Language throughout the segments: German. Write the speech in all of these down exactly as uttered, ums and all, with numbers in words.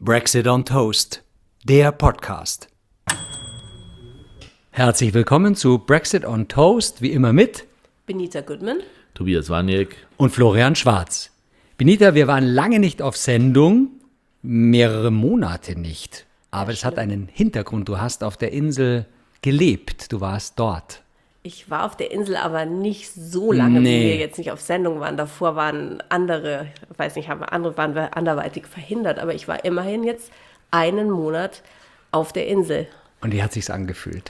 Brexit on Toast, der Podcast. Herzlich willkommen zu Brexit on Toast, wie immer mit Benita Goodman, Tobias Waniek und Florian Schwarz. Benita, wir waren lange nicht auf Sendung, mehrere Monate nicht. Aber es hat einen Hintergrund. Du hast auf der Insel gelebt, du warst dort. Ich war auf der Insel, aber nicht so lange, Nee. wie wir jetzt nicht auf Sendung waren. Davor waren andere, ich weiß nicht, haben andere waren wir anderweitig verhindert, aber ich war immerhin jetzt einen Monat auf der Insel. Und wie hat sich's angefühlt?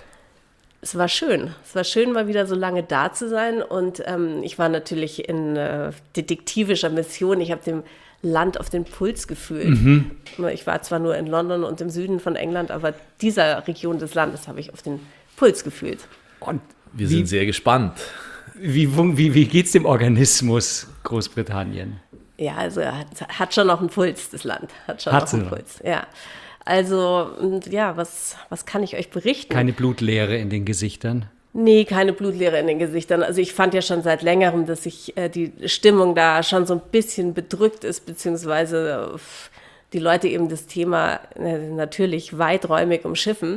Es war schön. Es war schön, mal wieder so lange da zu sein. Und ähm, ich war natürlich in äh, detektivischer Mission. Ich habe dem Land auf den Puls gefühlt. Mhm. Ich war zwar nur in London und im Süden von England, aber dieser Region des Landes habe ich auf den Puls gefühlt. Und Wir wie, sind sehr gespannt. Wie, wie, wie geht's dem Organismus Großbritannien? Ja, also er hat, hat schon noch einen Puls, das Land. Hat schon Hat noch sie einen noch. Puls, ja. Also, und ja, was, was kann ich euch berichten? Keine Blutleere in den Gesichtern? Nee, keine Blutleere in den Gesichtern. Also ich fand ja schon seit längerem, dass ich äh, die Stimmung da schon so ein bisschen bedrückt ist, beziehungsweise äh, die Leute eben das Thema äh, natürlich weiträumig umschiffen,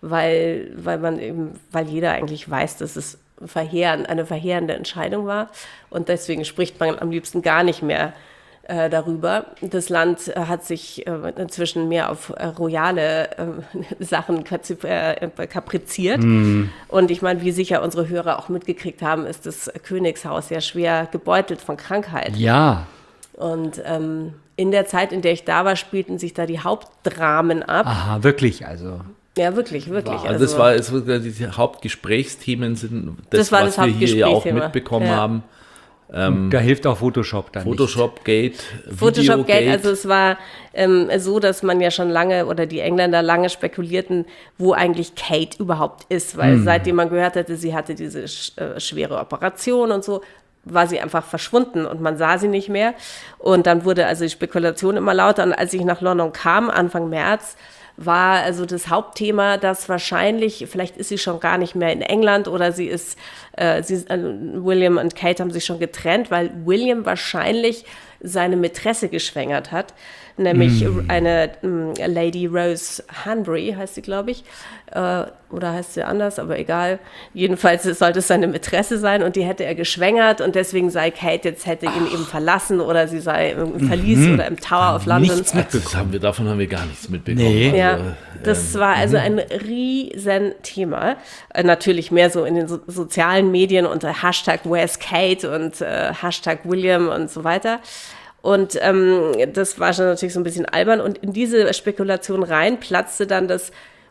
weil, weil man eben, weil jeder eigentlich weiß, dass es verheerend, eine verheerende Entscheidung war. Und deswegen spricht man am liebsten gar nicht mehr äh, darüber. Das Land äh, hat sich äh, inzwischen mehr auf äh, royale äh, Sachen kapzi- äh, kapriziert. Mm. Und ich meine, wie sicher unsere Hörer auch mitgekriegt haben, ist das Königshaus ja schwer gebeutelt von Krankheit. Ja. Und ähm, in der Zeit, in der ich da war, spielten sich da die Hauptdramen ab. Aha, wirklich, also. Ja, wirklich, wirklich. Also das war es, die Hauptgesprächsthemen sind das, Das war was das wir hier ja auch Hauptgesprächsthema. mitbekommen Ja. haben. Ähm, da hilft auch Photoshop dann Photoshop Gate, Photoshop Gate, Videogate. also es war ähm, so, dass man ja schon lange oder die Engländer lange spekulierten, wo eigentlich Kate überhaupt ist, weil Hm. seitdem man gehört hatte, sie hatte diese sch- äh, schwere Operation und so, war sie einfach verschwunden und man sah sie nicht mehr. Und dann wurde also die Spekulation immer lauter. Und als ich nach London kam, Anfang März, war also das Hauptthema, dass wahrscheinlich, vielleicht ist sie schon gar nicht mehr in England oder sie ist, äh, sie, äh, William und Kate haben sich schon getrennt, weil William wahrscheinlich seine Mätresse geschwängert hat, nämlich mm. eine ähm, Lady Rose Hanbury heißt sie, glaube ich, äh, oder heißt sie anders, aber egal. Jedenfalls sollte es seine Mätresse sein und die hätte er geschwängert und deswegen sei Kate jetzt, hätte ihn eben verlassen oder sie sei im Verlies Mhm. oder im Tower of London. Nichts Das haben wir, davon haben wir gar nichts mitbekommen. Nee. Also, Ja, das ähm, war also ein riesen Thema. Äh, natürlich mehr so in den so- sozialen Medien unter Hashtag Where's Kate und äh, Hashtag William und so weiter. Und ähm, das war schon natürlich so ein bisschen albern. Und in diese Spekulation rein platzte dann das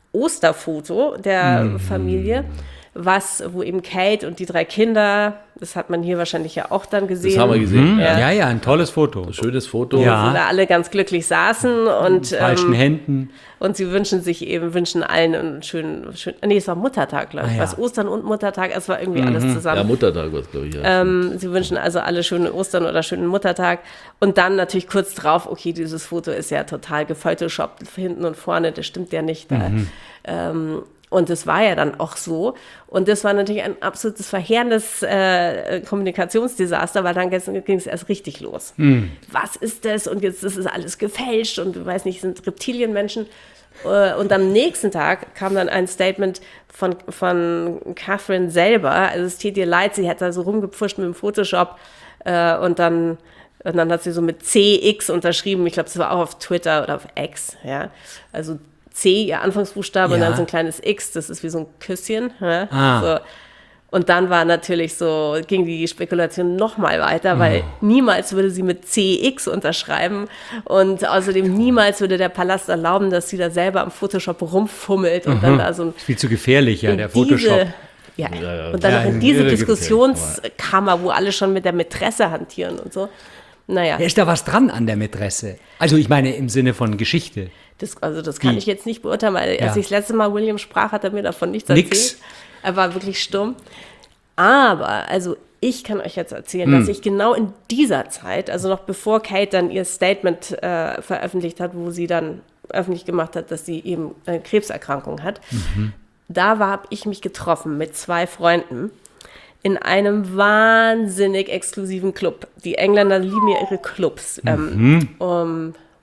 Osterfoto der Mhm. Familie, was, wo eben Kate und die drei Kinder, das hat man hier wahrscheinlich ja auch dann gesehen. Das haben wir gesehen. Ja, Ja. ja, ein tolles Foto. Schönes Foto. Ja. Wo da alle ganz glücklich saßen und Falschen ähm, Händen. Und sie wünschen sich eben, wünschen allen einen schönen, schönen, nee, es war Muttertag, glaube ich. Ah, ja. Was, Ostern und Muttertag, es war irgendwie alles Ja, zusammen. Muttertag war es, glaube ich. Ja. Ähm, sie wünschen also alle schöne Ostern oder schönen Muttertag. Und dann natürlich kurz drauf, okay, dieses Foto ist ja total gefotoshoppt, hinten und vorne, das stimmt ja nicht. Da. Ähm, und das war ja dann auch so. Und das war natürlich ein absolutes verheerendes äh, Kommunikationsdesaster, weil dann ging es erst richtig los. Mhm. Was ist das? Und jetzt ist es alles gefälscht und du weißt nicht, sind Reptilienmenschen. Äh, Und am nächsten Tag kam dann ein Statement von, von Catherine selber. Also es tut ihr leid, sie hat da so rumgepfuscht mit dem Photoshop äh, und dann und dann hat sie so mit C X unterschrieben. Ich glaube, das war auch auf Twitter oder auf X. Ja, also C, ihr Anfangsbuchstabe, und Ja. dann so ein kleines X, das ist wie so ein Küsschen. Ja? Ah. So. Und dann war natürlich so, ging die Spekulation noch mal weiter, weil niemals würde sie mit C X unterschreiben und außerdem niemals würde der Palast erlauben, dass sie da selber am Photoshop rumfummelt und dann da so ein Viel zu gefährlich, ja, in der diese- Photoshop. Ja, Ja, ja. und dann Ja, noch in diese irre Diskussionskammer, wo alle schon mit der Mätresse hantieren und so. Naja, Ja, ist da was dran an der Mätresse? Also ich meine im Sinne von Geschichte. das, also das kann Wie? ich jetzt nicht beurteilen, weil als Ja. ich das letzte Mal William sprach, hat er mir davon nichts Nix. erzählt. Er war wirklich stumm. Aber, also ich kann euch jetzt erzählen, Hm. dass ich genau in dieser Zeit, also noch bevor Kate dann ihr Statement äh, veröffentlicht hat, wo sie dann öffentlich gemacht hat, dass sie eben eine Krebserkrankung hat, Mhm. da habe ich mich getroffen mit zwei Freunden in einem wahnsinnig exklusiven Club. Die Engländer lieben ja ihre Clubs. Ähm, um,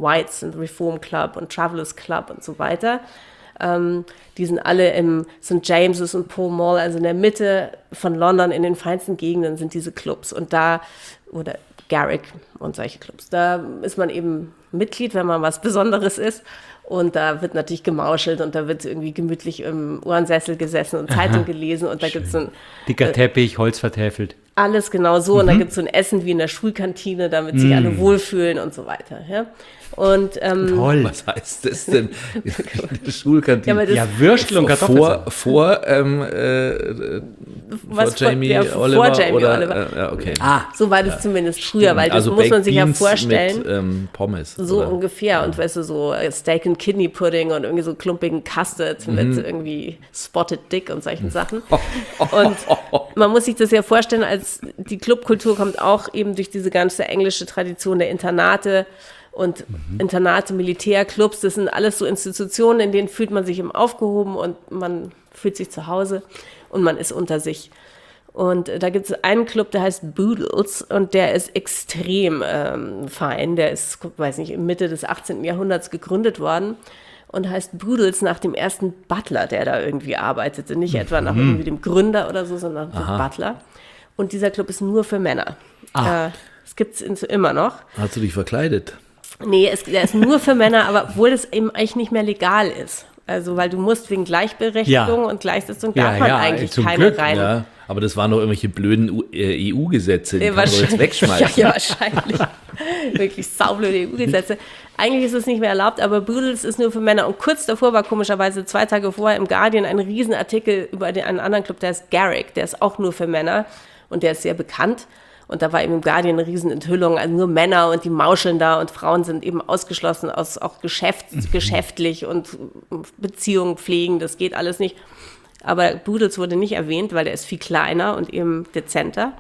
Whites und Reform Club und Travelers Club und so weiter. Ähm, die sind alle im Sankt James's und Pall Mall, also in der Mitte von London, in den feinsten Gegenden sind diese Clubs. Und da, oder Garrick und solche Clubs, da ist man eben Mitglied, wenn man was Besonderes ist. Und da wird natürlich gemauschelt und da wird irgendwie gemütlich im Ohrensessel gesessen und Zeitung Aha, gelesen. Und da gibt es ein Dicker Teppich, Holz vertäfelt. alles genau so. Und da gibt es so ein Essen wie in der Schulkantine, damit sich alle wohlfühlen und so weiter. Ja? Und, ähm, Toll. Was heißt das denn? In der Schulkantine. Ja, aber das- Ja, Würstel und vor, Kartoffelsalat. vor, ähm, äh, was vor Jamie ja, vor Oliver Jamie oder, Oliver. Äh, ja, okay. Ah, So war das zumindest früher, weil das also muss man Baked sich ja Beans vorstellen. mit ähm, Pommes. So oder? ungefähr. Und weißt du, so äh, Steak and Kidney Pudding und irgendwie so klumpigen Custard Mhm. mit irgendwie Spotted Dick und solchen Sachen. Und man muss sich das ja vorstellen, als die Clubkultur kommt auch eben durch diese ganze englische Tradition der Internate und Mhm. Internate, Militärclubs, das sind alles so Institutionen, in denen fühlt man sich eben aufgehoben und man fühlt sich zu Hause und man ist unter sich. Und äh, da gibt es einen Club, der heißt Boodles und der ist extrem ähm, fein. Der ist, weiß nicht, im Mitte des achtzehnten Jahrhunderts gegründet worden und heißt Boodles nach dem ersten Butler, der da irgendwie arbeitete. Nicht etwa nach irgendwie dem Gründer oder so, sondern dem Butler. Und dieser Club ist nur für Männer. Ah. Äh, das gibt es immer noch. Hast du dich verkleidet? Nee, es, der ist nur für Männer, aber obwohl es eben eigentlich nicht mehr legal ist. Also, weil du musst wegen Gleichberechtigung Ja. und Gleichsetzung Ja, darf man ja, eigentlich zum keine Glück, rein. Ja, aber das waren doch irgendwelche blöden U- äh, E U-Gesetze, die Ja, kann man doch jetzt wegschmeißen. Ja, ja, wahrscheinlich. Wirklich saublöde E U-Gesetze. Eigentlich ist es nicht mehr erlaubt, aber Boodles ist nur für Männer. Und kurz davor war komischerweise zwei Tage vorher im Guardian ein Riesenartikel über den, einen anderen Club, der ist Garrick, der ist auch nur für Männer und der ist sehr bekannt. Und da war eben im Guardian eine Riesenenthüllung, also nur Männer und die mauscheln da und Frauen sind eben ausgeschlossen aus auch Geschäft, geschäftlich und Beziehungen pflegen, das geht alles nicht. Aber Boodles wurde nicht erwähnt, weil der ist viel kleiner und eben dezenter.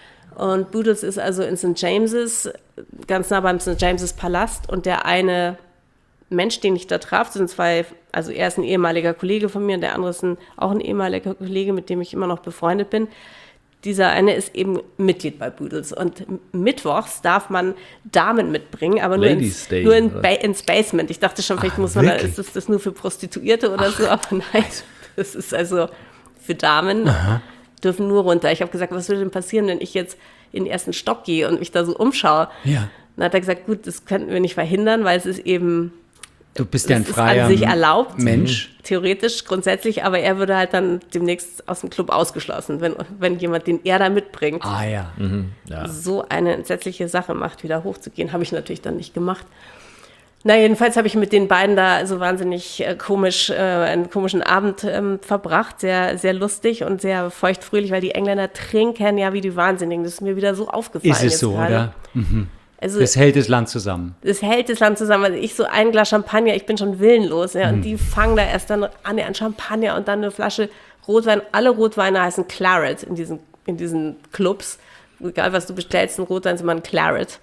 Und Boodles ist also in Sankt James's, ganz nah beim Sankt James's Palast. Und der eine Mensch, den ich da traf, sind zwei, also er ist ein ehemaliger Kollege von mir und der andere ist ein, auch ein ehemaliger Kollege, mit dem ich immer noch befreundet bin. Dieser eine ist eben Mitglied bei Boodles. Und mittwochs darf man Damen mitbringen, aber nur, Ladies ins, Day, nur in oder? ba- ins Basement. Ich dachte schon, vielleicht Ach, muss man, da, wirklich? ist das, das nur für Prostituierte oder so, aber nein, das ist also für Damen. Dürfen nur runter. Ich habe gesagt, was würde denn passieren, wenn ich jetzt in den ersten Stock gehe und mich da so umschaue? Ja. Dann hat er gesagt, gut, das könnten wir nicht verhindern, weil es ist eben, Du bist ja ein es ist freier an sich erlaubt. Mensch. Theoretisch, grundsätzlich, aber er würde halt dann demnächst aus dem Club ausgeschlossen, wenn, wenn jemand, den er da mitbringt, Ah ja. Ja. so eine entsetzliche Sache macht, wieder hochzugehen. Habe ich natürlich dann nicht gemacht. Na, jedenfalls habe ich mit den beiden da so wahnsinnig äh, komisch, äh, einen komischen Abend ähm, verbracht. Sehr, sehr lustig und sehr feuchtfröhlich, weil die Engländer trinken ja wie die Wahnsinnigen. Das ist mir wieder so aufgefallen. Ist es jetzt so, gerade. oder? Also, Das hält das Land zusammen. das hält das Land zusammen. Also ich so ein Glas Champagner, ich bin schon willenlos. Ja, und Hm. die fangen da erst dann an, ja, ein Champagner und dann eine Flasche Rotwein. Alle Rotweine heißen Claret in diesen, in diesen Clubs. Egal, was du bestellst, ein Rotwein ist immer ein Claret.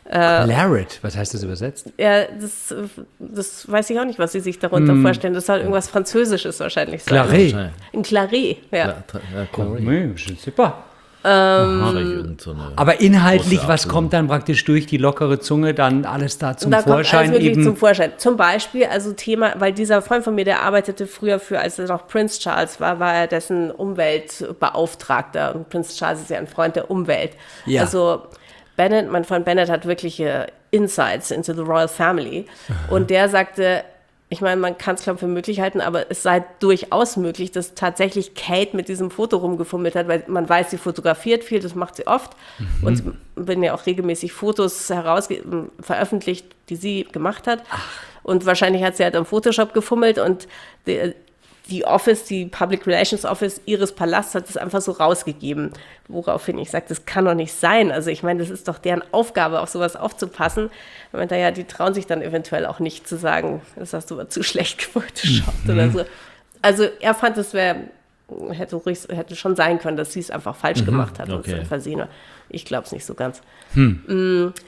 Claret, was heißt das übersetzt? Ja, das, das weiß ich auch nicht, was sie sich darunter vorstellen. Das soll irgendwas Französisches wahrscheinlich sein. Claret. Ja, Ein Claret, ja. ja, ja, komm, Nee, super. wahrscheinlich irgend so eine- Aber inhaltlich, große was Abfüllung. kommt dann praktisch durch die lockere Zunge, dann alles da zum Und da Vorschein kommt alles wirklich eben? zum Vorschein. Zum Beispiel, also Thema, weil dieser Freund von mir, der arbeitete früher für, als er noch Prince Charles war, war er dessen Umweltbeauftragter. Und Prince Charles ist ja ein Freund der Umwelt. Ja. Also Bennett, mein Freund Bennett hat wirkliche Insights into the Royal Family. Und der sagte, ich meine, man kann es, glaube ich, für möglich halten, aber es sei durchaus möglich, dass tatsächlich Kate mit diesem Foto rumgefummelt hat, weil man weiß, sie fotografiert viel, das macht sie oft. Mhm. Und wenn ja auch regelmäßig Fotos herausge veröffentlicht, die sie gemacht hat. Und wahrscheinlich hat sie halt am Photoshop gefummelt und die, die Office, die Public Relations Office ihres Palasts hat das einfach so rausgegeben. Woraufhin ich sage, das kann doch nicht sein. Also ich meine, das ist doch deren Aufgabe, auf sowas aufzupassen. Ich meine, ja, die trauen sich dann eventuell auch nicht zu sagen, das hast du aber zu schlecht gefotoshoppt Mhm. oder so. Also er fand, es wäre, hätte, ruhig, hätte schon sein können, dass sie es einfach falsch gemacht hat und okay. es ein Versehen war. Ich glaube es nicht so ganz. Hm. Mm,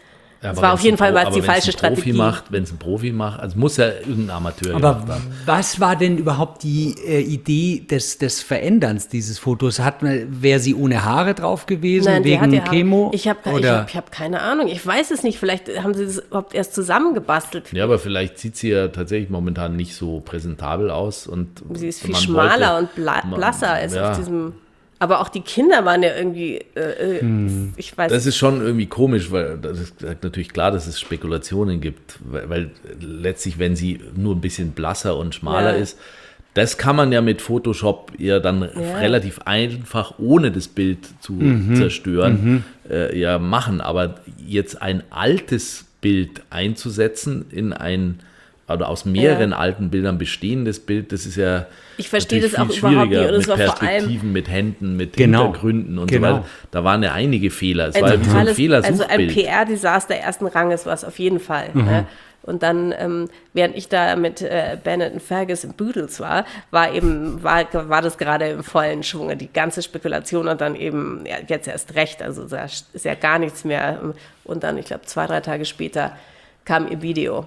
Ja, Es aber war auf wenn's jeden ein Fall Pro- war es aber die wenn's falsche ein Profi Strategie. macht, wenn es ein Profi macht, also muss ja irgendein Amateur Aber gemacht haben. was war denn überhaupt die äh, Idee des, des Veränderns dieses Fotos? Hat man, wäre sie ohne Haare drauf gewesen, Nein, die hat wegen ja Haare. Chemo? Ich habe ich Oder? hab, ich hab keine Ahnung. Ich weiß es nicht. Vielleicht haben sie das überhaupt erst zusammengebastelt. Ja, aber vielleicht sieht sie ja tatsächlich momentan nicht so präsentabel aus. Und Sie ist viel man wollte- schmaler und bla man- blasser als ja. auf diesem. Aber auch die Kinder waren ja irgendwie. Äh, äh, Ich weiß Das ist schon irgendwie komisch, weil das ist natürlich klar, dass es Spekulationen gibt, weil, weil letztlich, wenn sie nur ein bisschen blasser und schmaler Ja. ist, das kann man ja mit Photoshop ja dann Ja. relativ einfach, ohne das Bild zu zerstören, äh, ja machen. Aber jetzt ein altes Bild einzusetzen in ein oder aus mehreren Ja. alten Bildern bestehendes Bild, das ist ja Ich verstehe natürlich das auch viel überhaupt schwieriger nicht. Und es mit war vor allem- Perspektiven, mit Händen, mit Genau. Hintergründen und Genau. so weiter. Da waren ja einige Fehler. Es ein war ja wie so ein totales- also ein Fehlersuchbild. P R-Desaster ersten Ranges war es auf jeden Fall. Mhm. Ne? Und dann, ähm, während ich da mit äh, Bennett und Fergus im Boodles war, war eben, war, war das gerade im vollen Schwunge, die ganze Spekulation und dann eben, ja, jetzt erst recht, also da ist ja gar nichts mehr. Und dann, ich glaube, zwei, drei Tage später kam ihr Video.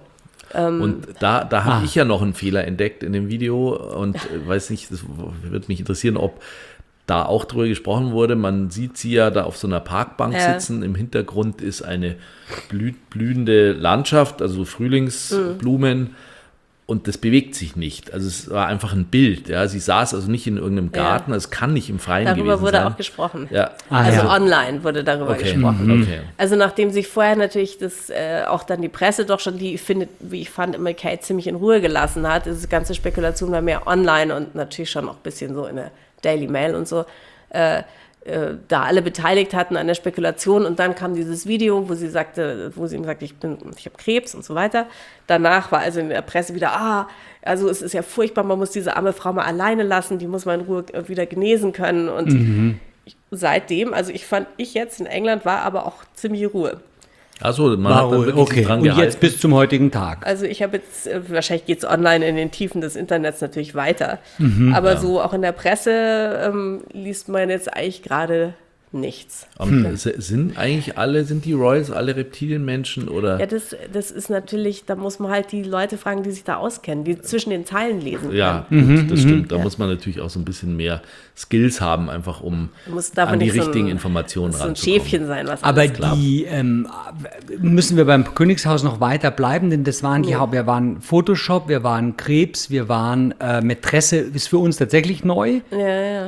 Und da, da habe Ah. ich ja noch einen Fehler entdeckt in dem Video und äh, weiß nicht, das würde mich interessieren, ob da auch drüber gesprochen wurde. Man sieht sie ja da auf so einer Parkbank Ja. sitzen. Im Hintergrund ist eine blüh blühende Landschaft, also Frühlingsblumen. Und das bewegt sich nicht. Also es war einfach ein Bild. Ja. Sie saß also nicht in irgendeinem Ja. Garten. Es kann nicht im Freien Darüber gewesen wurde sein. auch gesprochen. Ja. Ah, Also ja. online wurde darüber Okay. gesprochen. Okay. Also nachdem sich vorher natürlich das äh, auch dann die Presse doch schon die, findet, wie ich fand, immer Kate ziemlich in Ruhe gelassen hat. Diese ganze Spekulation war mehr online und natürlich schon auch ein bisschen so in der Daily Mail und so. Äh, äh, da alle beteiligt hatten an der Spekulation und dann kam dieses Video, wo sie sagte, wo sie ihm sagte, ich bin, ich habe Krebs und so weiter. Danach war also in der Presse wieder, ah, also es ist ja furchtbar, man muss diese arme Frau mal alleine lassen, die muss man in Ruhe wieder genesen können und Mhm. seitdem, also ich fand, ich jetzt in England war aber auch ziemlich Ruhe. Also man War hat da ruhig. wirklich Okay, dran und gehalten. jetzt bis zum heutigen Tag. Also ich habe jetzt, äh, wahrscheinlich geht es online in den Tiefen des Internets natürlich weiter, Mhm. aber so auch in der Presse ähm, liest man jetzt eigentlich gerade nichts. Und s- sind eigentlich alle, sind die Royals alle Reptilienmenschen oder? Ja, das, das ist natürlich, da muss man halt die Leute fragen, die sich da auskennen, die zwischen den Zeilen lesen können. Ja, Mhm, gut, das stimmt. Da muss man natürlich auch so ein bisschen mehr Skills haben, einfach um Muss, darf an man die nicht so ein- richtigen Informationen so ein ranzukommen. Schäfchen sein, was Aber alles glaubt. die ähm, müssen wir beim Königshaus noch weiter bleiben, denn das waren die Ja. Haupt. Wir waren Photoshop, wir waren Krebs, wir waren äh, Mätresse, ist für uns tatsächlich neu, Ja, ja.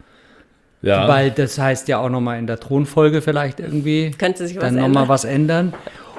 Ja, weil das heißt ja auch nochmal in der Thronfolge vielleicht irgendwie Könnte sich was dann nochmal ändern. was ändern.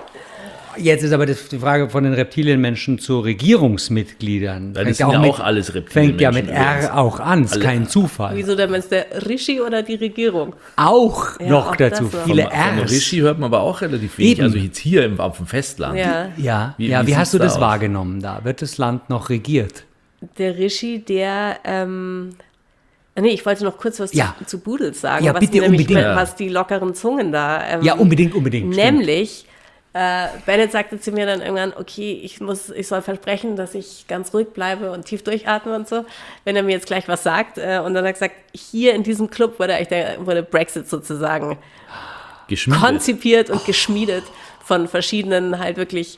Jetzt ist aber das, die Frage von den Reptilienmenschen zu Regierungsmitgliedern. Ja, das sind ja auch alles Fängt ja mit Reptilienmenschen R auch an, ist Alle- kein Zufall. Wieso denn, wenn es der Rishi oder die Regierung? Auch Ja, noch auch dazu, das noch. viele von, von Rs. Rishi hört man aber auch relativ wenig. Eben. Also jetzt hier im, auf dem Festland. Ja. Ja, Wie- ja, wie wie, hast sieht's du da das aus? wahrgenommen da? Wird das Land noch regiert? Der Rishi, der, ähm, ah, nee, ich wollte noch kurz was Ja. zu, zu Boodles sagen, Ja, was, bitte, nämlich unbedingt. mit- Ja. was die lockeren Zungen da. Ähm, Ja, unbedingt, unbedingt. stimmt. Nämlich, äh, Bennett sagte zu mir dann irgendwann, okay, ich muss, ich soll versprechen, dass ich ganz ruhig bleibe und tief durchatme und so, wenn er mir jetzt gleich was sagt. Äh, und dann hat er gesagt, hier in diesem Club wurde, eigentlich der, wurde Brexit sozusagen Geschmiedet. konzipiert und geschmiedet von verschiedenen halt wirklich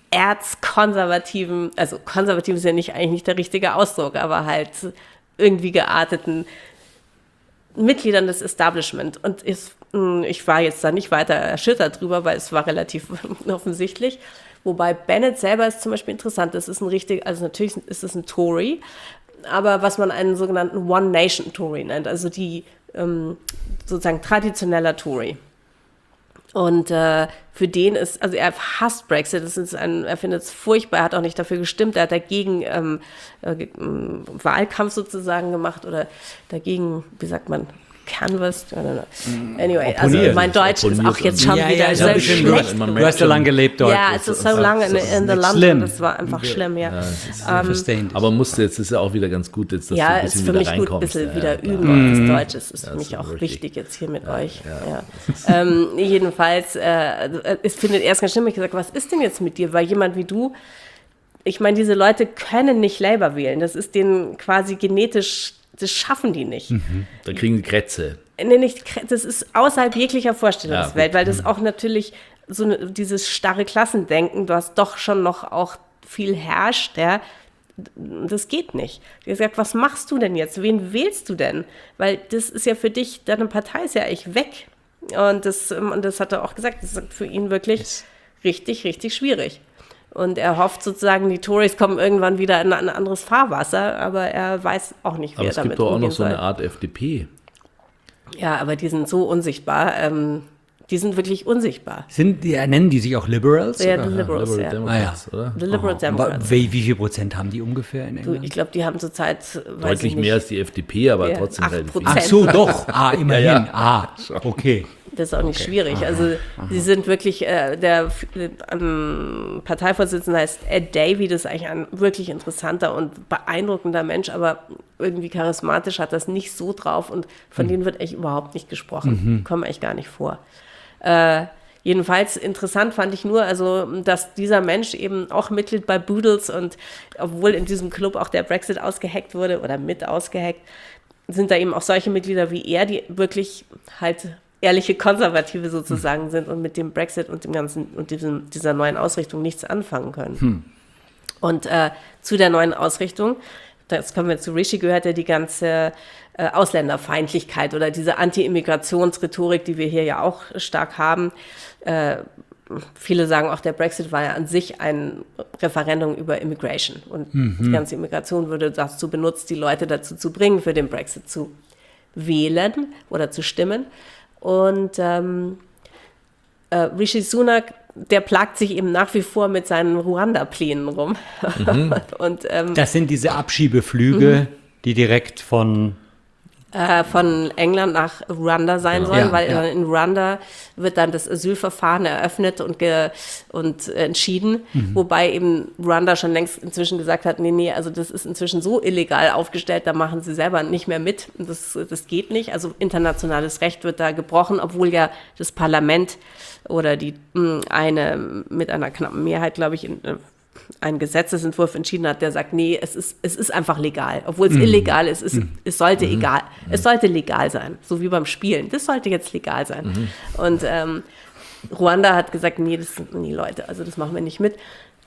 erzkonservativen, also konservativ ist ja nicht eigentlich nicht der richtige Ausdruck, aber halt irgendwie gearteten Mitgliedern des Establishment. Und ich, mh, ich war jetzt da nicht weiter erschüttert drüber, weil es war relativ offensichtlich. Wobei Bennett selber ist zum Beispiel interessant. Das ist ein richtig, also natürlich ist es ein Tory, aber was man einen sogenannten One Nation Tory nennt, also die ähm, sozusagen traditioneller Tory. Und äh, für den ist, also er hasst Brexit, das ist ein, er findet es furchtbar, er hat auch nicht dafür gestimmt, er hat dagegen ähm, äh, ge- ähm, Wahlkampf sozusagen gemacht oder dagegen, wie sagt man, canvassed, I don't know. Anyway, also Opponiert. mein Deutsch ist auch jetzt schon Ja, wieder ja, so ja, bisschen schlecht. man Du merkt hast ja schon- lange gelebt dort. Ja, es ist so lange in, das ist in the nicht London, schlimm. das war einfach schlimm, ja. Wir verstehen das. Aber musste jetzt, ist ja auch wieder ganz gut, jetzt, dass du Ja, ein ist bisschen für wieder mich gut, ein reinkommst. bisschen Ja, wieder klar. üben. Und das Deutsch ist, ist für das mich ist auch richtig. wichtig jetzt hier mit euch. Ja. Ähm, jedenfalls, äh, es findet erst ganz schlimm, ich gesagt, was ist denn jetzt mit dir? Weil jemand wie du, ich meine, diese Leute können nicht Labour wählen. Das ist denen quasi genetisch, das schaffen die nicht. Da kriegen die Krätze. Nee, nicht, das ist außerhalb jeglicher Vorstellungswelt, Ja, gut. weil das auch natürlich so eine, dieses starre Klassendenken, was doch schon noch auch viel herrscht, ja, das geht nicht. Die hat gesagt, was machst du denn jetzt? Wen wählst du denn? Weil das ist ja für dich, deine Partei ist ja echt weg. Und das, und das hat er auch gesagt, das ist für ihn wirklich yes. richtig, richtig schwierig. Und er hofft sozusagen, die Tories kommen irgendwann wieder in ein anderes Fahrwasser, aber er weiß auch nicht, wie aber er damit umgehen soll. Aber es gibt doch auch noch so soll. eine Art F D P. Ja, aber die sind so unsichtbar. Ähm, die sind wirklich unsichtbar. Sind die, nennen die sich auch Liberals? Ja, oder? die Liberals, Liberal ja. Democrats, Ah, ja. oder? The Liberal Democrats. Wie, wie viel Prozent haben die ungefähr in Du, England? ich glaube, die haben zurzeit, weiß Deutlich ich nicht, mehr als die F D P, aber Ja, trotzdem acht relativ viel. Prozent. Ach so, doch. Ah, immerhin. Ja, ja. Ah, okay. das ist auch nicht schwierig. Also sie sind wirklich, äh, der ähm, Parteivorsitzende heißt Ed Davey, das ist eigentlich ein wirklich interessanter und beeindruckender Mensch, aber irgendwie charismatisch hat das nicht so drauf und von Mhm. denen wird echt überhaupt nicht gesprochen. Mhm. Kommen echt gar nicht vor. Äh, jedenfalls interessant fand ich nur, also dass dieser Mensch eben auch Mitglied bei Boodles und obwohl in diesem Club auch der Brexit ausgeheckt wurde oder mit ausgeheckt, sind da eben auch solche Mitglieder wie er, die wirklich halt ehrliche Konservative sozusagen sind und mit dem Brexit und dem ganzen und diesem, dieser neuen Ausrichtung nichts anfangen können. Hm. Und äh, zu der neuen Ausrichtung, das kommen wir zu Rishi, gehört ja die ganze äh, Ausländerfeindlichkeit oder diese Anti-Immigrationsrhetorik, die wir hier ja auch stark haben. Äh, viele sagen auch, der Brexit war ja an sich ein Referendum über Immigration und mhm. die ganze Immigration würde dazu benutzt, die Leute dazu zu bringen, für den Brexit zu wählen oder zu stimmen. Und ähm, äh, Rishi Sunak, der plagt sich eben nach wie vor mit seinen Ruanda-Plänen rum. Mhm. und, ähm, das sind diese Abschiebeflüge, mhm. die direkt von... Äh, von England nach Ruanda sein ja. sollen, Ja, weil ja. in Ruanda wird dann das Asylverfahren eröffnet und, ge, und entschieden, mhm. wobei eben Ruanda schon längst inzwischen gesagt hat, nee, nee, also das ist inzwischen so illegal aufgestellt, da machen sie selber nicht mehr mit, das, das geht nicht, also internationales Recht wird da gebrochen, obwohl ja das Parlament oder die eine mit einer knappen Mehrheit, glaube ich, in, einen Gesetzesentwurf entschieden hat, der sagt, nee, es ist, es ist einfach legal. Obwohl es mm. illegal ist, es, mm. es sollte mm. egal, mm. es sollte legal sein, so wie beim Spielen. Das sollte jetzt legal sein. Mm. Und ähm, Ruanda hat gesagt, nee, das sind nie Leute, also das machen wir nicht mit.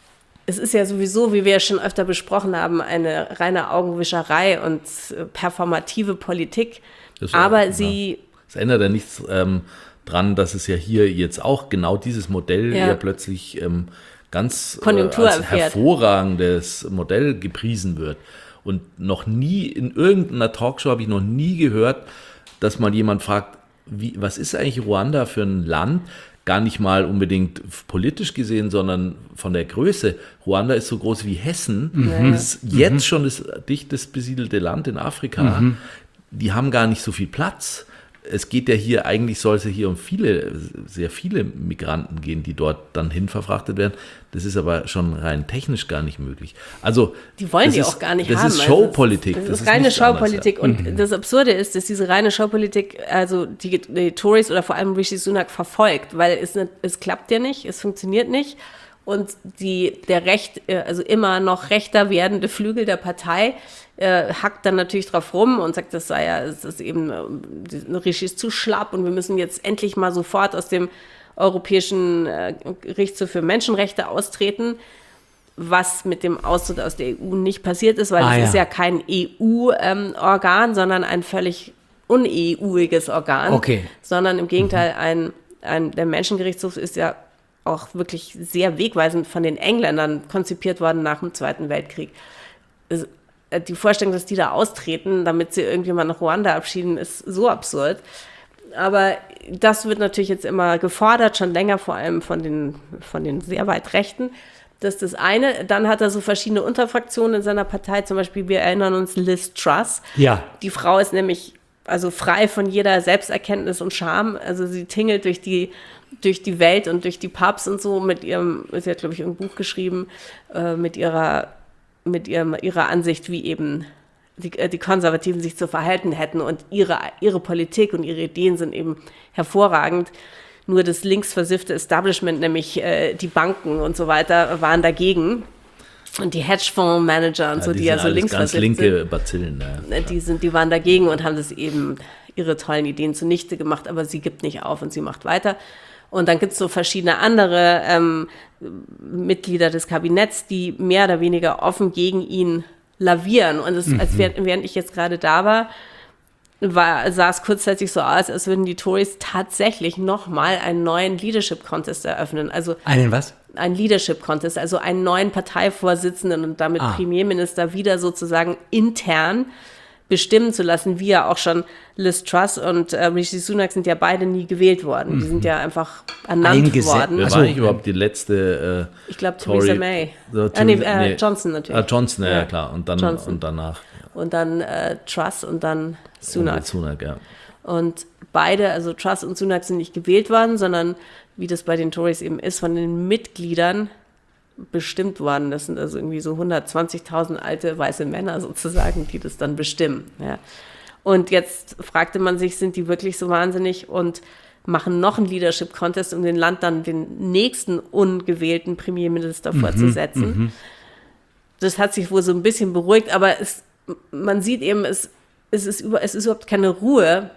Es ist ja sowieso, wie wir ja schon öfter besprochen haben, eine reine Augenwischerei und performative Politik. Das aber ja, sie... Es ändert ja nichts ähm, dran, dass es ja hier jetzt auch genau dieses Modell ja, ja plötzlich... Ähm, ganz äh, als hervorragendes Modell gepriesen wird. Und noch nie, in irgendeiner Talkshow habe ich noch nie gehört, dass mal jemand fragt, wie, was ist eigentlich Ruanda für ein Land? Gar nicht mal unbedingt politisch gesehen, sondern von der Größe. Ruanda ist so groß wie Hessen. Mhm. Das ist jetzt mhm. schon das dichtest besiedelte Land in Afrika. Mhm. Die haben gar nicht so viel Platz. Es geht ja hier, eigentlich soll es ja hier um viele, sehr viele Migranten gehen, die dort dann hin verfrachtet werden. Das ist aber schon rein technisch gar nicht möglich. Also die wollen die ist, auch gar nicht das haben. Ist Showpolitik. Also das, ist, das ist reine Showpolitik. Und mhm. das Absurde ist, dass diese reine Showpolitik, also die, die Tories oder vor allem Rishi Sunak verfolgt, weil es, es klappt ja nicht, es funktioniert nicht. Und die, der Recht, also immer noch rechter werdende Flügel der Partei äh, hackt dann natürlich drauf rum und sagt, das sei ja, es ist eben, Rishi ist zu schlapp und wir müssen jetzt endlich mal sofort aus dem Europäischen äh, Gerichtshof für Menschenrechte austreten, was mit dem Austritt aus der E U nicht passiert ist, weil ah, es ja. ist ja kein E U-Organ, ähm, sondern ein völlig un-E U-iges Organ, okay. sondern im Gegenteil, mhm. ein, ein, der Menschengerichtshof ist ja auch wirklich sehr wegweisend von den Engländern konzipiert worden nach dem Zweiten Weltkrieg. Die Vorstellung, dass die da austreten, damit sie irgendjemand nach Ruanda abschieben, ist so absurd. Aber das wird natürlich jetzt immer gefordert, schon länger, vor allem von den, von den sehr weit Rechten. Das ist das eine. Dann hat er so verschiedene Unterfraktionen in seiner Partei, zum Beispiel, wir erinnern uns, Liz Truss. Ja. Die Frau ist nämlich also frei von jeder Selbsterkenntnis und Scham. Also sie tingelt durch die durch die Welt und durch die Pubs und so mit ihrem, sie hat, glaube ich, ein Buch geschrieben, äh, mit ihrer, mit ihrem, ihrer Ansicht, wie eben die, die Konservativen sich zu verhalten hätten und ihre, ihre Politik und ihre Ideen sind eben hervorragend. Nur das linksversiffte Establishment, nämlich äh, die Banken und so weiter, waren dagegen. Und die Hedgefondsmanager und ja, so, die, die sind ja so linksversifft ganz linke sind, Bazillen, ja. die, sind, die waren dagegen und haben das eben ihre tollen Ideen zunichte gemacht, aber sie gibt nicht auf und sie macht weiter. Und dann gibt es so verschiedene andere ähm, Mitglieder des Kabinetts, die mehr oder weniger offen gegen ihn lavieren. Und es, mhm. als während, während ich jetzt gerade da war, war, sah es kurzzeitig so aus, als würden die Tories tatsächlich nochmal einen neuen Leadership-Contest eröffnen. Also einen was? Ein Leadership-Contest, also einen neuen Parteivorsitzenden und damit ah. Premierminister wieder sozusagen intern bestimmen zu lassen, wie ja auch schon Liz Truss und äh, Rishi Sunak sind ja beide nie gewählt worden. Mhm. Die sind ja einfach ernannt Eingesetzt. worden. Wer war eigentlich überhaupt die letzte äh, Ich glaube Theresa May. So, ah, nee, äh, nee. Johnson natürlich. Ah, Johnson, ja, ja klar. Und, dann, Johnson. und danach. Und dann äh, Truss und dann Sunak. Und Sunak, ja. Und beide, also Truss und Sunak, sind nicht gewählt worden, sondern wie das bei den Tories eben ist, von den Mitgliedern bestimmt worden. Das sind also irgendwie so hundertzwanzigtausend alte weiße Männer sozusagen, die das dann bestimmen. Ja. Und jetzt fragte man sich, sind die wirklich so wahnsinnig und machen noch einen Leadership-Contest, um dem Land dann den nächsten ungewählten Premierminister mhm, vorzusetzen. Mhm. Das hat sich wohl so ein bisschen beruhigt, aber es, man sieht eben, es, es, ist über, es ist überhaupt keine Ruhe.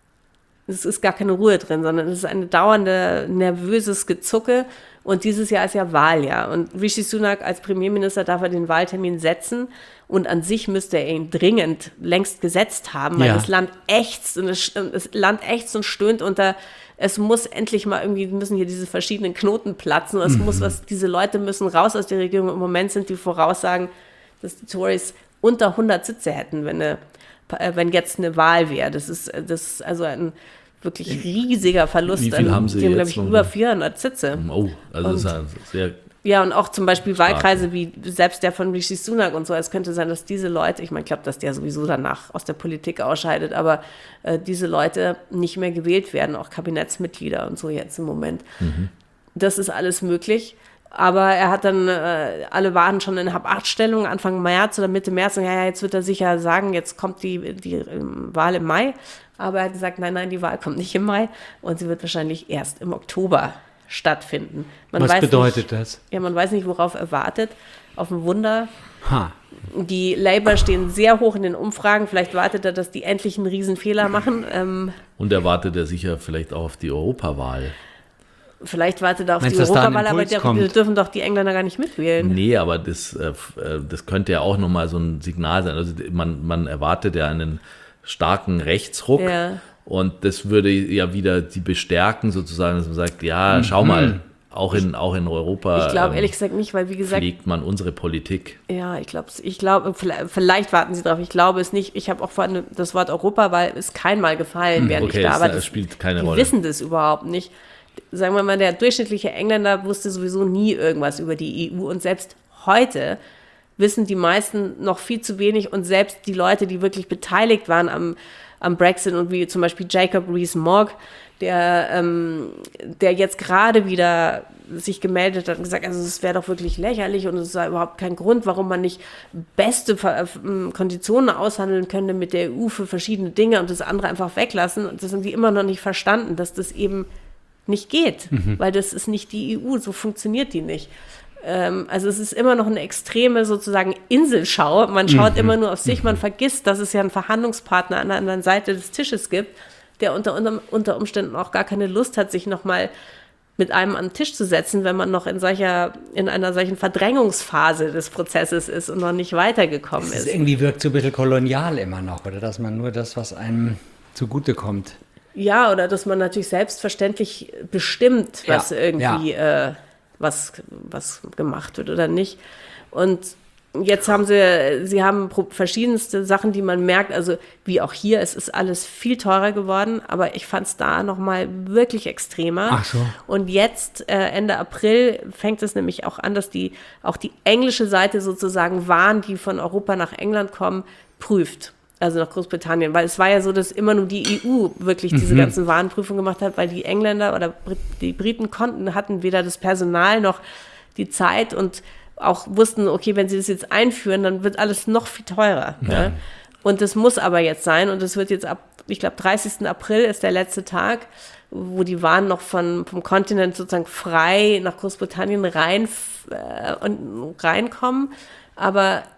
Es ist gar keine Ruhe drin, sondern es ist eine dauernde, nervöses Gezucke. Und dieses Jahr ist ja Wahljahr. Und Rishi Sunak als Premierminister darf er den Wahltermin setzen. Und an sich müsste er ihn dringend längst gesetzt haben, weil ja. das Land ächzt und das, das Land ächzt und stöhnt unter, es muss endlich mal irgendwie, müssen hier diese verschiedenen Knoten platzen. Und es mhm. muss was, diese Leute müssen raus aus der Regierung. Im Moment sind die Voraussagen, dass die Tories unter hundert Sitze hätten, wenn, eine, wenn jetzt eine Wahl wäre. Das ist, das ist also ein wirklich riesiger Verlust. Wie viel an, haben Sie dem, jetzt? Ich, über vierhundert Sitze. Oh, also und, das ist ja sehr... Ja, und auch zum Beispiel stark. Wahlkreise wie selbst der von Rishi Sunak und so. Es könnte sein, dass diese Leute, ich meine, ich glaube, dass der sowieso danach aus der Politik ausscheidet, aber äh, diese Leute nicht mehr gewählt werden, auch Kabinettsmitglieder und so jetzt im Moment. Mhm. Das ist alles möglich. Aber er hat dann, äh, alle waren schon in Hab-acht-Stellung Anfang März oder Mitte März. Und ja, ja, jetzt wird er sicher sagen, jetzt kommt die, die ähm, Wahl im Mai. Aber er hat gesagt, nein, nein, die Wahl kommt nicht im Mai. Und sie wird wahrscheinlich erst im Oktober stattfinden. Man Was weiß bedeutet nicht, das? Ja, man weiß nicht, worauf er wartet. Auf ein Wunder. Ha. Die Labour stehen sehr hoch in den Umfragen. Vielleicht wartet er, dass die endlich einen Riesenfehler machen. Ähm, Und er wartet er sicher vielleicht auch auf die Europawahl. Vielleicht wartet er auf Meinst, die Europawahl, da aber der, dürfen doch die Engländer gar nicht mitwählen. Nee, aber das, äh, das könnte ja auch nochmal so ein Signal sein. Also man, man erwartet ja einen starken Rechtsruck. Ja. Und das würde ja wieder die bestärken, sozusagen, dass man sagt, ja, mhm. schau mal, auch in, auch in Europa ich glaube ähm, ehrlich gesagt nicht, weil wie gesagt pflegt man unsere Politik. Ja, ich glaube, ich glaube, vielleicht, vielleicht warten Sie drauf, ich glaube es nicht. Ich habe auch vorhin das Wort Europawahl ist kein Mal gefallen, während okay, ich da war. Das spielt keine die Rolle. Die wissen das überhaupt nicht. Sagen wir mal, der durchschnittliche Engländer wusste sowieso nie irgendwas über die E U und selbst heute wissen die meisten noch viel zu wenig und selbst die Leute, die wirklich beteiligt waren am, am Brexit und wie zum Beispiel Jacob Rees-Mogg, der, ähm, der jetzt gerade wieder sich gemeldet hat und gesagt, also es wäre doch wirklich lächerlich und es sei überhaupt kein Grund, warum man nicht beste Konditionen aushandeln könnte mit der E U für verschiedene Dinge und das andere einfach weglassen. Und das haben die immer noch nicht verstanden, dass das eben nicht geht, mhm. weil das ist nicht die E U, so funktioniert die nicht. Ähm, also es ist immer noch eine extreme sozusagen Inselschau. Man schaut mhm. immer nur auf sich, man vergisst, dass es ja einen Verhandlungspartner an der anderen Seite des Tisches gibt, der unter, unter, unter Umständen auch gar keine Lust hat, sich nochmal mit einem an den Tisch zu setzen, wenn man noch in solcher, in einer solchen Verdrängungsphase des Prozesses ist und noch nicht weitergekommen das ist. ist. Irgendwie wirkt so ein bisschen kolonial immer noch, oder dass man nur das, was einem zugutekommt. Ja, oder dass man natürlich selbstverständlich bestimmt, was ja, irgendwie ja. Äh, was, was gemacht wird oder nicht. Und jetzt haben sie, sie haben verschiedenste Sachen, die man merkt, also wie auch hier, es ist alles viel teurer geworden, aber ich fand es da nochmal wirklich extremer. Ach so. Und jetzt, äh, Ende April, fängt es nämlich auch an, dass die auch die englische Seite sozusagen Waren, die von Europa nach England kommen, prüft. Also nach Großbritannien, weil es war ja so, dass immer nur die E U wirklich diese mhm. ganzen Warenprüfungen gemacht hat, weil die Engländer oder die Briten konnten, hatten weder das Personal noch die Zeit und auch wussten, okay, wenn sie das jetzt einführen, dann wird alles noch viel teurer. Ja. Ne? Und das muss aber jetzt sein und das wird jetzt ab, ich glaube, dreißigsten April ist der letzte Tag, wo die Waren noch von, vom Kontinent sozusagen frei nach Großbritannien rein, äh, und reinkommen, aber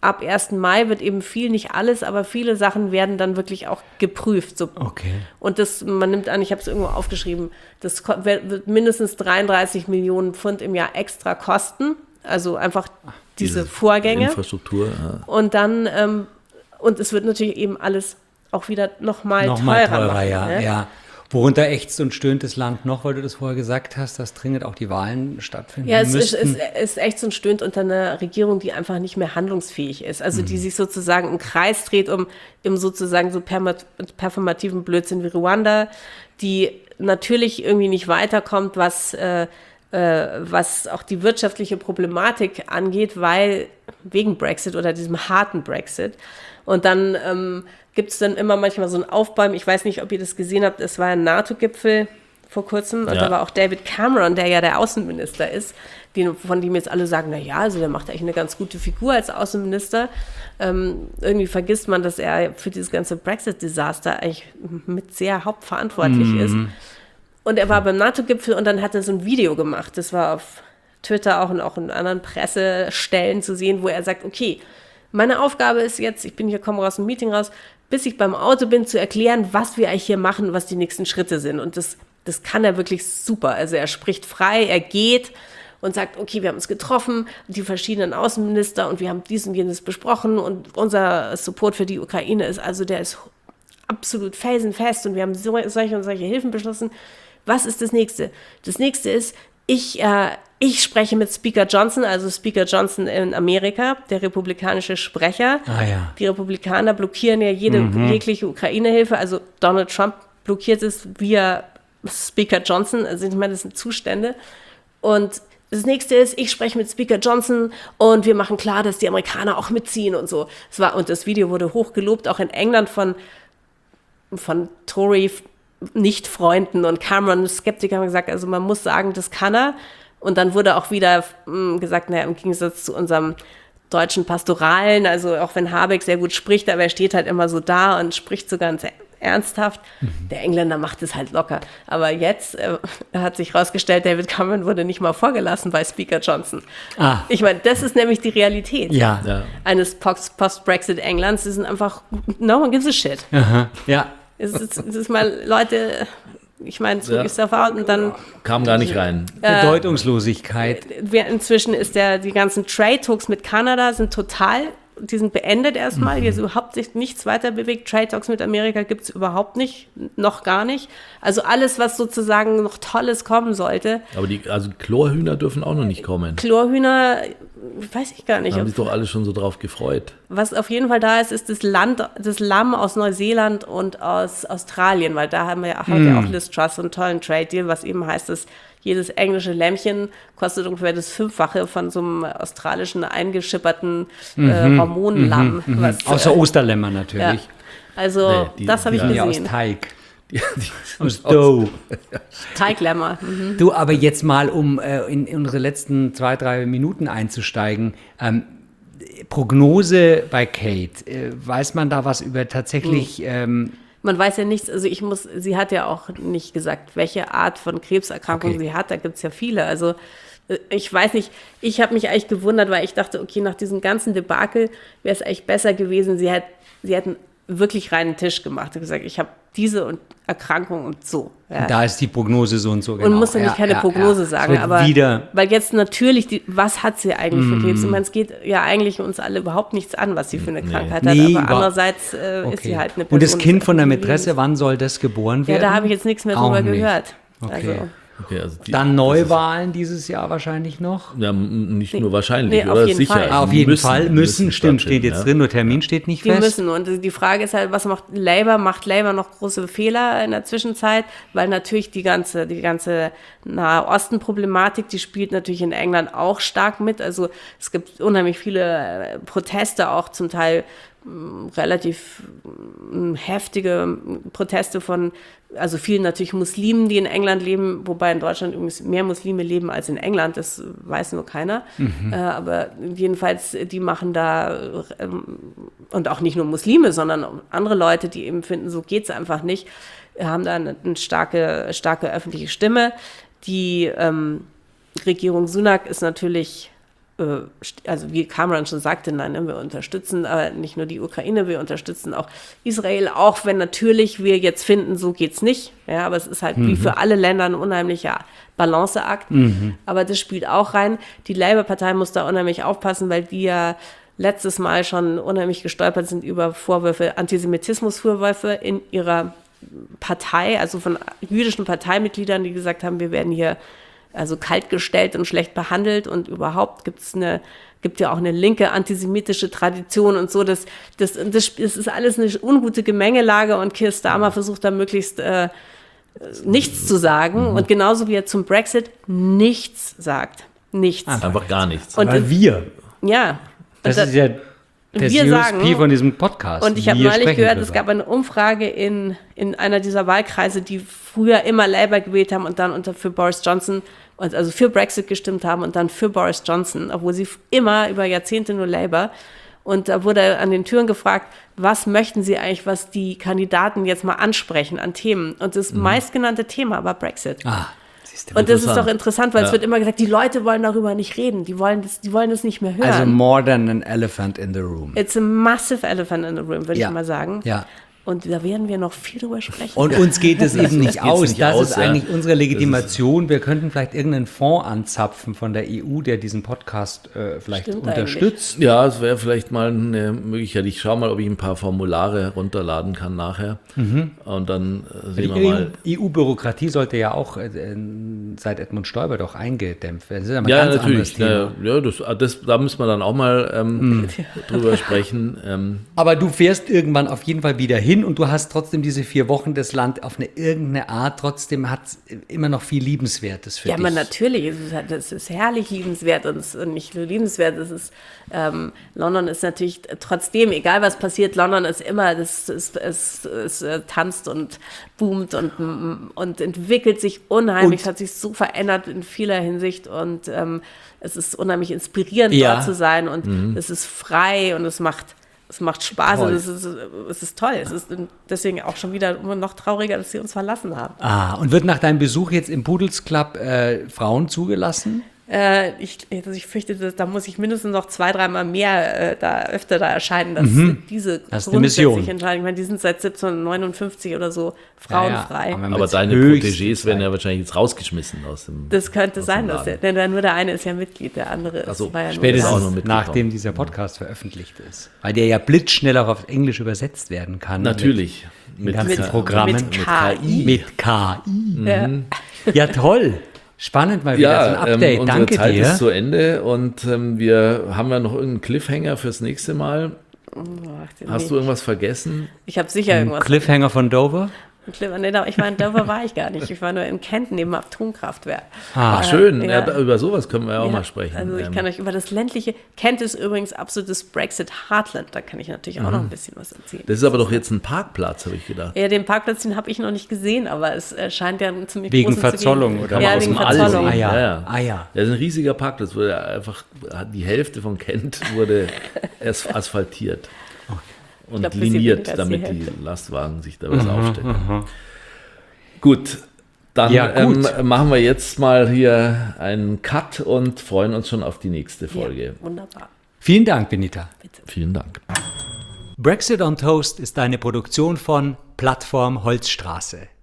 ab ersten Mai wird eben viel, nicht alles, aber viele Sachen werden dann wirklich auch geprüft. So. Okay. Und das, man nimmt an, ich habe es irgendwo aufgeschrieben, das wird mindestens dreiunddreißig Millionen Pfund im Jahr extra kosten. Also einfach diese, diese Vorgänge. Infrastruktur. Ja. Und dann, ähm, und es wird natürlich eben alles auch wieder nochmal noch teurer. Mal teurer, machen, ja, ne? ja. Worunter ächzt und stöhnt das Land noch, weil du das vorher gesagt hast, dass dringend auch die Wahlen stattfinden ja, es müssten? ist, es ist echt so ein stöhnt unter einer Regierung, die einfach nicht mehr handlungsfähig ist. Also die sich sozusagen im Kreis dreht, um im sozusagen so performativen Blödsinn wie Ruanda, die natürlich irgendwie nicht weiterkommt, was, äh, äh, was auch die wirtschaftliche Problematik angeht, weil wegen Brexit oder diesem harten Brexit. Und dann ähm, gibt es dann immer manchmal so ein Aufbäumen. Ich weiß nicht, ob ihr das gesehen habt. Es war ein NATO-Gipfel vor kurzem. Und ja. da war auch David Cameron, der ja der Außenminister ist, den, von dem jetzt alle sagen, na ja, also der macht eigentlich eine ganz gute Figur als Außenminister. Ähm, irgendwie vergisst man, dass er für dieses ganze Brexit-Desaster eigentlich mit sehr hauptverantwortlich mm. ist. Und er war beim NATO-Gipfel und dann hat er so ein Video gemacht. Das war auf Twitter auch und auch in anderen Pressestellen zu sehen, wo er sagt, okay, meine Aufgabe ist jetzt, ich bin hier, komme aus dem Meeting raus, bis ich beim Auto bin, zu erklären, was wir eigentlich hier machen, was die nächsten Schritte sind. Und das, das kann er wirklich super. Also er spricht frei, er geht und sagt, okay, wir haben uns getroffen, die verschiedenen Außenminister und wir haben dies und jenes besprochen und unser Support für die Ukraine ist, also der ist absolut felsenfest und wir haben so, solche und solche Hilfen beschlossen. Was ist das Nächste? Das Nächste ist, ich, äh, ich spreche mit Speaker Johnson, also Speaker Johnson in Amerika, der republikanische Sprecher. Ah, ja. Die Republikaner blockieren ja jede mhm. jegliche Ukraine-Hilfe. Also Donald Trump blockiert es via Speaker Johnson. Also ich meine, das sind Zustände. Und das Nächste ist, ich spreche mit Speaker Johnson und wir machen klar, dass die Amerikaner auch mitziehen und so. Das war, und das Video wurde hochgelobt, auch in England von, von Tory Nicht-Freunden und Cameron Skeptiker haben gesagt, also man muss sagen, das kann er. Und dann wurde auch wieder mh, gesagt, naja, im Gegensatz zu unserem deutschen Pastoralen, also auch wenn Habeck sehr gut spricht, aber er steht halt immer so da und spricht so ganz ernsthaft. Mhm. Der Engländer macht es halt locker. Aber jetzt äh, hat sich herausgestellt, David Cameron wurde nicht mal vorgelassen bei Speaker Johnson. Ah. Ich meine, das ist nämlich die Realität ja. Ja. eines Post-Brexit-Englands. Sie sind einfach, no one gives a shit. Aha. Ja. Es ist, es ist mal, Leute, ich meine, so ist der out und dann kam gar nicht rein. Äh, Bedeutungslosigkeit. Wir, inzwischen ist der, die ganzen Trade-Talks mit Kanada sind total, die sind beendet erstmal. Mhm. Hier ist überhaupt sich nichts weiter bewegt. Trade-Talks mit Amerika gibt es überhaupt nicht, noch gar nicht. Also alles, was sozusagen noch Tolles kommen sollte. Aber die, also Chlorhühner dürfen auch noch nicht kommen. Chlorhühner, weiß ich gar nicht. Da haben sich doch alle schon so drauf gefreut. Was auf jeden Fall da ist, ist das Land, das Lamm aus Neuseeland und aus Australien, weil da haben wir ja, mm. ja auch Liz Truss und einen tollen Trade-Deal, was eben heißt, dass jedes englische Lämmchen kostet ungefähr das Fünffache von so einem australischen eingeschipperten äh, mm-hmm, Hormonlamm. Mm-hmm, was, Außer äh, Osterlämmer natürlich. Ja. Also nee, die, das habe ich gesehen. Aus Teig. Ja, aus Dough. Teiglämmer. Mhm. Du, aber jetzt mal, um äh, in, in unsere letzten zwei, drei Minuten einzusteigen. Ähm, Prognose bei Kate. Äh, weiß man da was über tatsächlich... Mhm. Ähm, man weiß ja nichts, also ich muss, sie hat ja auch nicht gesagt, welche Art von Krebserkrankung okay. sie hat, da gibt es ja viele, also ich weiß nicht, ich habe mich eigentlich gewundert, weil ich dachte, okay, nach diesem ganzen Debakel wäre es eigentlich besser gewesen, sie, hat, sie hätten wirklich reinen Tisch gemacht und gesagt, ich habe diese und Erkrankung und so. Ja. Da ist die Prognose so und so. Genau. Und muss nämlich ja, keine ja, Prognose ja. sagen, aber wieder weil jetzt natürlich, die, was hat sie eigentlich mm. für Krebs? Ich meine, es geht ja eigentlich uns alle überhaupt nichts an, was sie für eine nee. Krankheit hat, nee, aber andererseits äh, okay. ist sie halt eine Person. Und das Kind von der Mätresse, wann soll das geboren werden? Ja, da habe ich jetzt nichts mehr drüber gehört. Okay. Also. Okay, also die, Dann Neuwahlen dieses Jahr wahrscheinlich noch? Ja, nicht nur wahrscheinlich, nee, oder? Auf jeden Sicher. Fall. Ah, auf jeden müssen, Fall müssen, müssen stimmt, steht jetzt ja. drin, nur Termin steht nicht die fest. Die müssen und die Frage ist halt, was macht Labour? Macht Labour noch große Fehler in der Zwischenzeit? Weil natürlich die ganze, die ganze Nahe Osten-Problematik, die spielt natürlich in England auch stark mit. Also es gibt unheimlich viele Proteste, auch zum Teil relativ heftige Proteste von, also vielen natürlich Muslimen, die in England leben, wobei in Deutschland übrigens mehr Muslime leben als in England, das weiß nur keiner. Mhm. Äh, aber jedenfalls, die machen da, ähm, und auch nicht nur Muslime, sondern andere Leute, die eben finden, so geht's einfach nicht, haben da eine, eine starke, starke öffentliche Stimme. Die ähm, Regierung Sunak ist natürlich also wie Cameron schon sagte, nein, wir unterstützen aber nicht nur die Ukraine, wir unterstützen auch Israel, auch wenn natürlich wir jetzt finden, so geht's nicht. Ja, aber es ist halt mhm. wie für alle Länder ein unheimlicher Balanceakt. Mhm. Aber das spielt auch rein. Die Labour-Partei muss da unheimlich aufpassen, weil die ja letztes Mal schon unheimlich gestolpert sind über Vorwürfe, Antisemitismusvorwürfe in ihrer Partei, also von jüdischen Parteimitgliedern, die gesagt haben, wir werden hier also kaltgestellt und schlecht behandelt und überhaupt gibt's eine, gibt ja auch eine linke antisemitische Tradition und so. Das, das, das, das ist alles eine ungute Gemengelage und Keir Starmer versucht da möglichst äh, nichts zu sagen. Mhm. Und genauso wie er zum Brexit nichts sagt. Nichts. Einfach gar nichts. Und Weil wir. Ja. Das ist ja das wir U S P sagen, von diesem Podcast. Und ich habe neulich gehört, drüber. Es gab eine Umfrage in, in einer dieser Wahlkreise, die früher immer Labour gewählt haben und dann unter für Boris Johnson, also für Brexit gestimmt haben und dann für Boris Johnson, obwohl sie immer über Jahrzehnte nur Labour. Und da wurde an den Türen gefragt, was möchten Sie eigentlich, was die Kandidaten jetzt mal ansprechen an Themen? Und das mhm. meistgenannte Thema war Brexit. Ah. Und das ist doch interessant, weil ja. es wird immer gesagt, die Leute wollen darüber nicht reden, die wollen das, die wollen das nicht mehr hören. Also more than an elephant in the room. It's a massive elephant in the room, würde ja. ich mal sagen. Ja. Und da werden wir noch viel drüber sprechen. Und uns geht es eben nicht aus. Nicht das aus, ist ja. eigentlich unsere Legitimation. Wir könnten vielleicht irgendeinen Fonds anzapfen von der E U, der diesen Podcast äh, vielleicht Stimmt unterstützt. Eigentlich. Ja, es wäre vielleicht mal eine Möglichkeit. Ich schaue mal, ob ich ein paar Formulare runterladen kann nachher. Mhm. Und dann äh, sehen die wir mal. E U-Bürokratie sollte ja auch äh, seit Edmund Stoiber doch eingedämpft werden. Das ist ja, ja natürlich. Ja, ja, das, das, da müssen wir dann auch mal ähm, mhm. drüber sprechen. Ähm, Aber du fährst irgendwann auf jeden Fall wieder hin. Und du hast trotzdem diese vier Wochen das Land auf eine irgendeine Art, trotzdem hat es immer noch viel Liebenswertes für ja, dich. Ja, aber natürlich, es ist, es ist herrlich liebenswert und, es, und nicht nur liebenswert, es ist, ähm, London ist natürlich trotzdem, egal was passiert, London ist immer, es, es, es, es, es tanzt und boomt und, und entwickelt sich unheimlich, und, es hat sich so verändert in vieler Hinsicht und ähm, es ist unheimlich inspirierend, ja. dort zu sein und mhm. es ist frei und es macht Es macht Spaß toll. und es ist, es ist toll. Es ist deswegen auch schon wieder noch trauriger, dass sie uns verlassen haben. Ah, und wird nach deinem Besuch jetzt im Pudels Club äh, Frauen zugelassen? Äh, ich, also ich fürchte, dass, da muss ich mindestens noch zwei, dreimal mehr äh, da öfter da erscheinen, dass mhm. diese das ist grundsätzlich entscheiden. Ich meine, die sind seit siebzehnhundertneunundfünfzig oder so frauenfrei. Ja, ja. Aber deine Protégés werden ja wahrscheinlich jetzt rausgeschmissen aus dem Das könnte sein, dass der, denn nur der eine ist ja Mitglied, der andere ist so, war ja spätestens auch noch nachdem dieser Podcast veröffentlicht ist. Weil der ja blitzschnell auch auf Englisch übersetzt werden kann. Natürlich. Mit, mit ganzen Programmen. Mit K I. Mit K I. Mhm. Ja, toll. Spannend mal wieder, ja, so ein Update. Ähm, Danke unsere Zeit dir. ist zu Ende und ähm, wir haben ja noch irgendeinen Cliffhanger fürs nächste Mal. Oh, Hast du irgendwas vergessen? Ich habe sicher ein irgendwas. Cliffhanger von Dover? Ich war in Dover war ich gar nicht. Ich war nur in Kent neben dem Atomkraftwerk. Ah, Ach, schön. Ja. Ja, über sowas können wir ja auch ja, mal sprechen. Also ich kann euch über das ländliche, Kent ist übrigens absolutes Brexit-Heartland. Da kann ich natürlich auch mhm. noch ein bisschen was erzählen. Das ist aber doch jetzt ein Parkplatz, habe ich gedacht. Ja, den Parkplatz, den habe ich noch nicht gesehen, aber es scheint ja ein ziemlich wegen Verzollung, oder? Ja, wegen Verzollung. Ah, ja. Ja, ja. Ah, ja. Das ist ein riesiger Parkplatz, wurde einfach, die Hälfte von Kent wurde erst asphaltiert und glaub, liniert, damit die, die Lastwagen sich da was mhm, aufstellen. Mhm. Gut, dann ja, gut. Ähm, machen wir jetzt mal hier einen Cut und freuen uns schon auf die nächste Folge. Ja, wunderbar. Vielen Dank, Benita. Bitte. Vielen Dank. Brexit on Toast ist eine Produktion von Plattform Holzstraße.